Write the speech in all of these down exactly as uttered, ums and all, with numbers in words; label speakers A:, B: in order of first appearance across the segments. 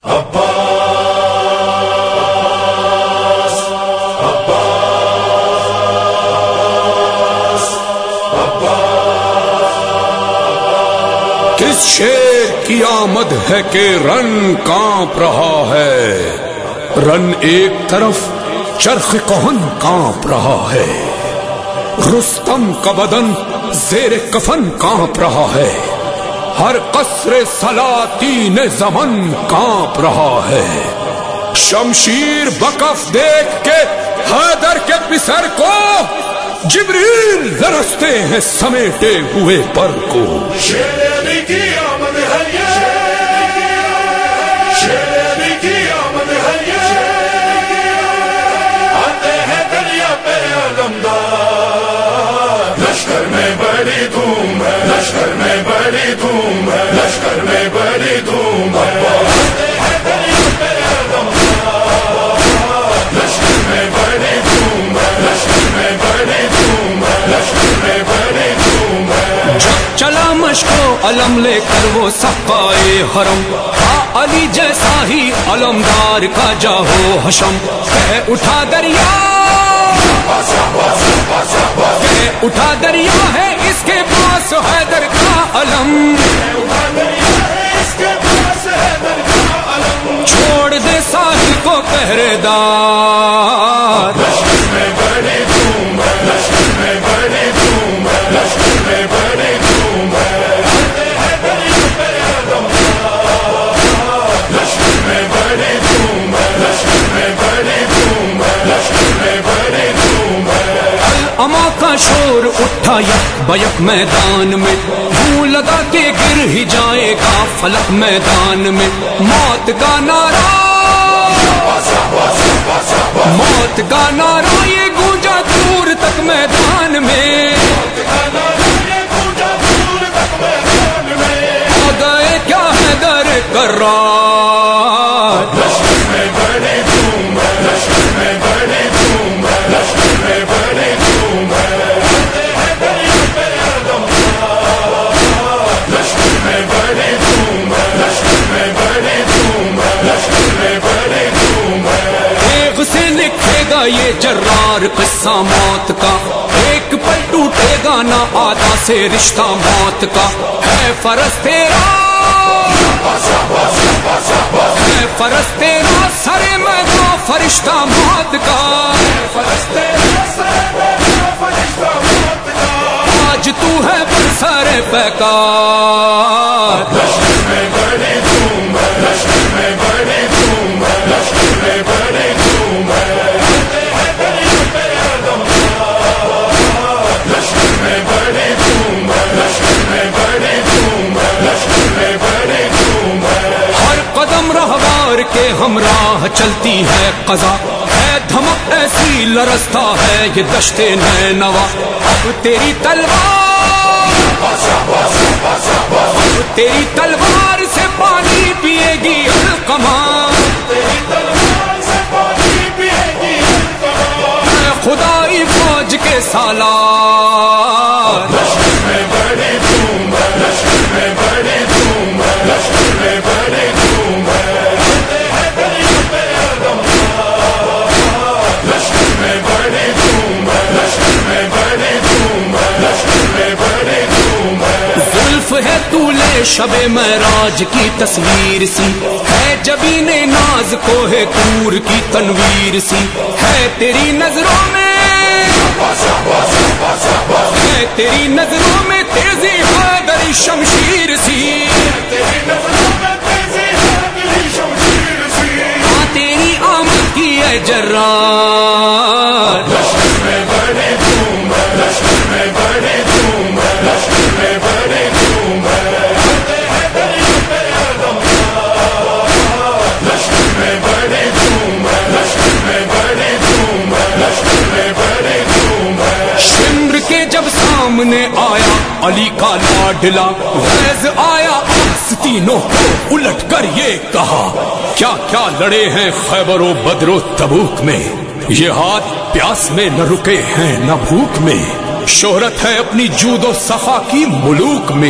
A: عباس عباس عباس
B: کس شیر کی آمد ہے کہ رن کانپ رہا ہے، رن ایک طرف چرخ کہن کانپ رہا ہے، رستم کا بدن زیر کفن کانپ رہا ہے، ہر قصر سلاطین زمن کانپ رہا ہے، شمشیر بکف دیکھ کے حیدر کے پسر کو جبریل لرزتے ہیں سمیٹے ہوئے پر کو۔
A: شیر علی کی آمد ہے یہ، شیر علی کی آمد ہے یہ، آتے ہیں دریا پہ علمدار، لشکر میں بڑی دھوم ہے، لشکر میں بڑی دھوم ہے، لشکر میں بڑی دھوم ہے، آتے ہیں دریا پہ علمدار، لشکر میں بڑی دھوم ہے، لشکر میں بڑی دھوم ہے، لشکر میں بڑی دھوم ہے۔
C: چلا مشکو علم لے کر وہ سقائے حرم، ہاں علی جیسا ہی علمدار کا جاہو حشم، کہہ اٹھا دریا کہہ اٹھا دریا ہے اس کے پاس حیدر کا علم، چھوڑ دے ساحل کو پہرے دار،
A: لشکر میں بڑی دھوم ہے، لشکر میں بڑی دھوم ہے، لشکر میں بڑی دھوم ہے، آتے ہیں دریا پہ علمدار، لشکر میں بڑی دھوم ہے، لشکر میں بڑی دھوم ہے، لشکر میں بڑی دھوم ہے۔
C: اما کا شور اٹھا یک بیک میدان میں، یوں لگا کہ گر ہی جائے گا فلک میدان میں، موت کا نعرہ موت کا نعرہ یہ گونجا دور تک میدان میں، آ گئے کیا حیدر کرار،
A: لشکر میں بڑی دھوم ہے، لشکر میں بڑی دھوم ہے، لشکر میں بڑی دھوم ہے، آتے ہیں دریا پہ علمدار، لشکر میں بڑی دھوم ہے، لشکر میں بڑی دھوم ہے، لشکر میں بڑی دھوم ہے۔
C: ایک سے لکھے گا یہ جرار قصہ موت کا، ایک پل ٹوٹے گا نہ آدھا سے رشتہ موت کا، ہے فرض تیرا ہے فرض تیرا سرے میدان فرشتہ موت کا، آج تو ہے برسر پیکار،
A: لشکر میں بڑی دھوم ہے، لشکر میں بڑی دھوم ہے، لشکر میں بڑی دھوم ہے، آتے ہیں دریا پہ علمدار، لشکر میں بڑی دھوم ہے، لشکر میں بڑی دھوم ہے، لشکر میں بڑی دھوم ہے۔
C: ہر قدم رہوار کے ہمراہ چلتی ہے قضا، ہے دھمک ایسی لرزتا ہے یہ دشت نینوا، اب تیری تلوار اب تیری تلوار سے پانی پیے گی القمہ، اے خدائی فوج کے سالار،
A: لشکر میں بڑی دھوم ہے، لشکر میں بڑی دھوم ہے، لشکر میں بڑی دھوم ہے، آتے ہیں دریا پہ علمدار، لشکر میں بڑی دھوم ہے، لشکر میں بڑی دھوم ہے، لشکر میں بڑی دھوم ہے۔
C: زلف ہے طولے شب معراج کی تصویر سی، ہے جبین ناز کوہ طور کی تنویر سی، ہے تیری نظروں میں ہے تیری نظروں میں تیزی حیدری شمشیر سی، ہاں تیری آمد کی ہے جرار،
A: لشکر میں بڑی دھوم ہے، لشکر میں بڑی دھوم ہے، لشکر میں بڑی دھوم ہے، آتے ہیں دریا پہ علمدار، لشکر میں بڑی دھوم ہے، لشکر میں بڑی دھوم ہے، لشکر میں بڑی دھوم ہے۔
C: شمر کے جب سامنے آیا علی کا لاڈلا، غیظ آیا آستینوں کو الٹ کر یہ کہا، کیا کیا لڑے ہیں خیبر و بدر و تبوک میں، یہ ہاتھ پیاس میں نہ رکے ہیں نہ بھوک میں، شہرت ہے اپنی جود و سخا کی ملوک میں،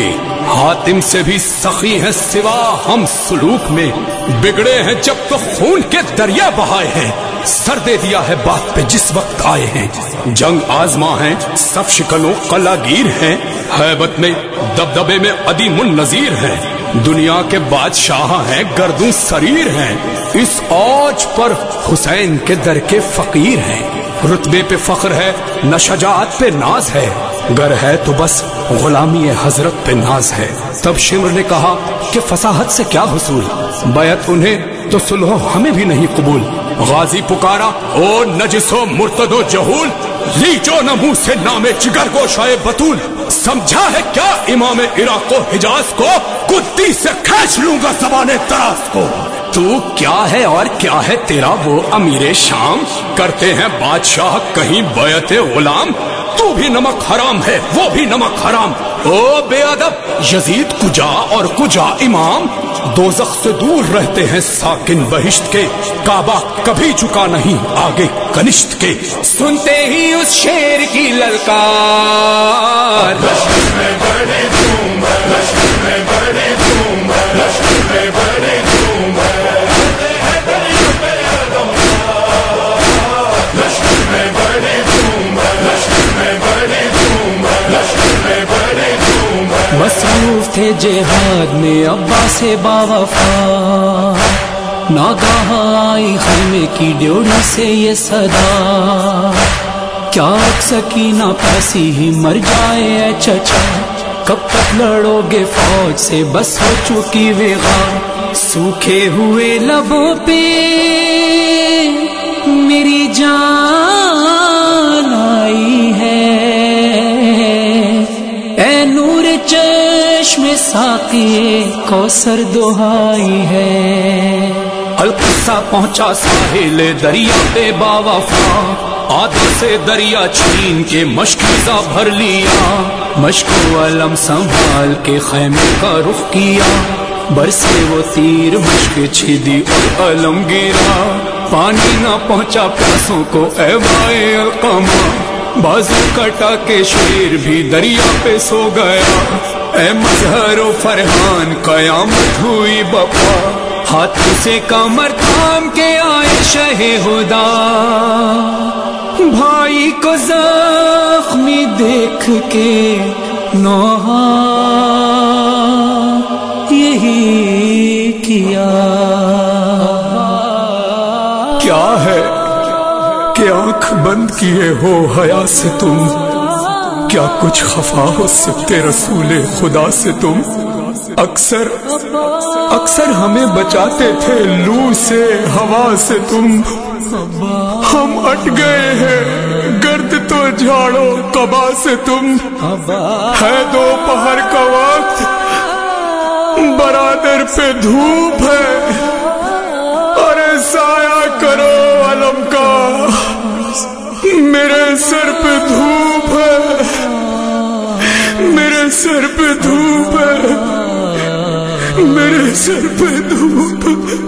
C: حاتم سے بھی سخی ہیں سوا ہم سلوک میں، بگڑے ہیں جب تو خون کے دریا بہائے ہیں، سر دے دیا ہے بات پہ جس وقت آئے ہیں، جنگ آزما ہیں صف شکنوں قلعہ گیر ہیں، ہیبت میں دبدبے میں عدیم النظیر ہیں، دنیا کے بادشاہ ہیں گردوں سریر ہیں، اس اوج پر حسین کے در کے فقیر ہیں، رتبے پہ فخر ہے نہ شجاعت پہ ناز ہے، گر ہے تو بس غلامی حضرت پہ ناز ہے۔ تب شمر نے کہا کہ فصاحت سے کیا حصول، بیعت انہیں تو صلح ہمیں بھی نہیں قبول، غازی پکارا او نجس و مرتد و جہول، لی جو نہ منہ سے نام جگر گوشائے بطول، سمجھا ہے کیا امام عراق و حجاز کو، کتی سے کھینچ لوں گا زبان تراز کو۔ تو کیا ہے اور کیا ہے تیرا وہ امیر شام، کرتے ہیں بادشاہ کہیں بیعت غلام، تو بھی نمک حرام ہے وہ بھی نمک حرام، او بے ادب یزید کجا اور کجا امام، دوزخ سے دور رہتے ہیں ساکن بہشت کے، کعبہ کبھی جھکا نہیں آگے کنشت کے۔ سنتے ہی اس شیر کی للکار،
A: لشکر میں بڑی دھوم ہے، لشکر میں بڑی دھوم ہے، لشکر میں بڑی دھوم ہے، لشکر میں بڑی دھوم ہے، لشکر میں بڑی دھوم ہے، لشکر میں بڑی دھوم ہے۔
D: مصروف تھے جہاد میں عباس باوفا، ناگاہ آئی خیمے کی ڈیوڑی سے یہ صدا، کیا سکینہ پیسی ہی مر جائے اے چچا، کب تک لڑو گے فوج سے بس ہو چکی وغا، سوکھے ہوئے لبوں پہ میری جان آئی ہے، اے نور چشم ساقی کوثر دہائی ہے۔
C: القصہ پہنچا ساحل دریا پہ باوفا، آدھا سے دریا چھین کے مشکیزہ بھر لیا،
D: مشک و علم سنبھال کے خیمے کا رخ کیا، برسے وہ تیر مشک چھدی اور علم گرا، پانی نہ پہنچا پیاسوں کو اے وائے القمہ، بازو کٹا کے شیر بھی دریا پہ سو گیا، اے مظہر و فرحان قیامت ہوئی بپا، ہاتھوں سے کمر تھام کے آئے شہ ہدا، بھائی کو زخمی دیکھ کے نوحہ یہی کیا۔
B: کیا ہے کہ آنکھ بند کیے ہو حیا سے تم، کیا کچھ خفا ہو سبت رسول خدا سے تم، اکثر اکثر ہمیں بچاتے تھے لو سے ہوا سے تم، ہم اٹ گئے ہیں گرد تو جھاڑو قبا سے تم، ہے دوپہر کا وقت برادر پہ دھوپ ہے، ارے سایہ کرو علم کا، میرے سر پہ دھوپ ہے، میرے سر پہ دھوپ ہے، میرے سر پہ دھوپ ہے۔